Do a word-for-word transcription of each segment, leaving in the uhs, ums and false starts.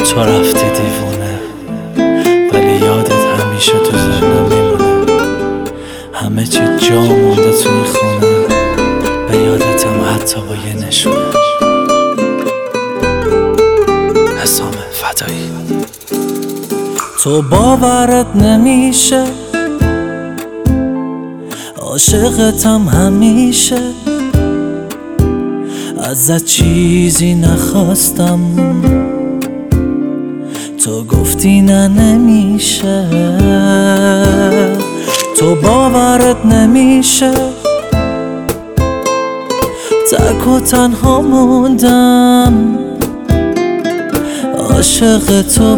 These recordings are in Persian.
تو رفتی دیوونه، ولی یادت همیشه تو ذهنم میمونه. همه چی جا مونده تو این خونه، به یادتم حتی با یه نشونه. حسام فدایی. تو باورت نمیشه، عاشقتم همیشه، ازت چیزی نخواستم، تو گفتی نه نمیشه. تو باورت نمیشه، تک و تنها موندم، عاشق تو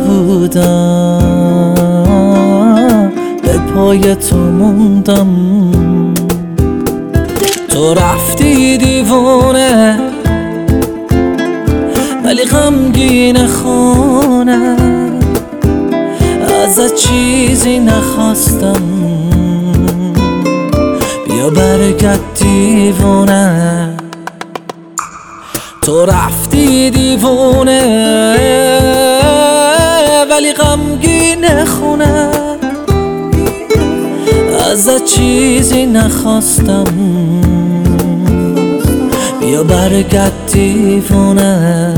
بودم، به پای تو موندم. تو رفتی دیوونه، ولی غمگین خونه، ازت چیزی نخواستم، بیا برگرد دیوونه. تو رفتی دیوونه، ولی غمگین خونه، ازت چیزی نخواستم، بیا برگرد دیوونه.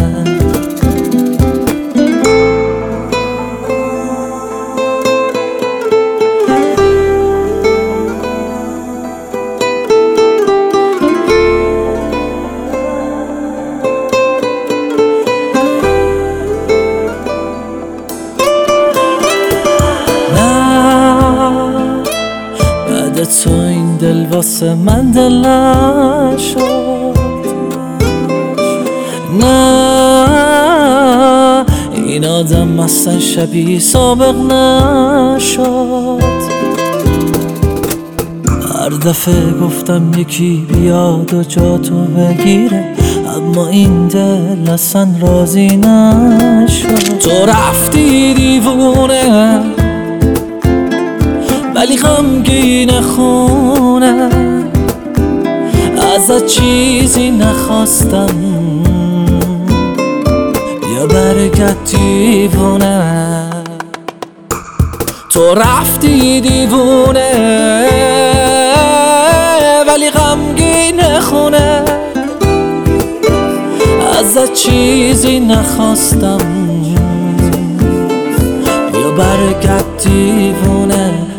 تو این دل واسه من دل نشد، نه این آدم اصلا شبیه سابق نشد. هر دفعه گفتم یکی بیاد و جا تو بگیره، اما این دل اصلا راضی نشد. تو رفتی دیوونه، ولی غمگین خونه، ازت چیزی نخواستم، بیا برگرد دیوونه. تو رفتی دیوونه، ولی غمگین خونه، ازت چیزی نخواستم، بیا برگرد دیوونه.